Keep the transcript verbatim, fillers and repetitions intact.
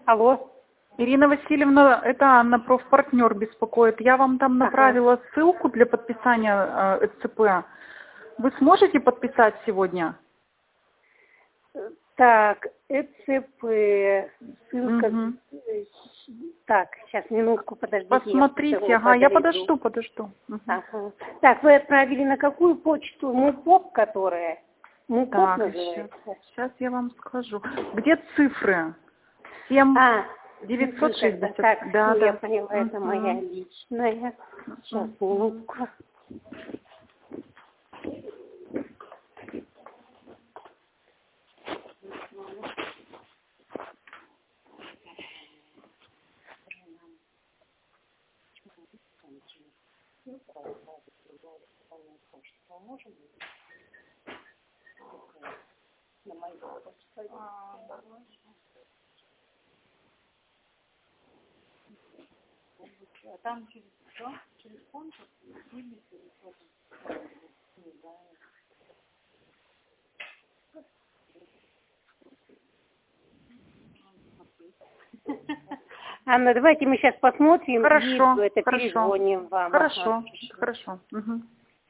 Алло. Ирина Васильевна, это Анна, профпартнер беспокоит. Я вам там направила ага. ссылку для подписания э, ЭЦП. Вы сможете подписать сегодня? Так, ЭЦП, ссылка. Угу. Так, сейчас, минутку, подождите. Посмотрите, я ага, я подожду, подожду. Угу. Ага. Так, вы отправили на какую почту? МУПОП, которая? МУПОП так, называется? Сейчас, сейчас я вам скажу. Где цифры? семь а, девятьсот шестьдесят. Так, да, ну, да. я поняла, угу. это моя личная. Сейчас, минутку. А там через что? Через конкурс или через что-то? Анна, давайте мы сейчас посмотрим Хорошо, и это хорошо. перезвоним вам. Хорошо, Ага. хорошо. Угу.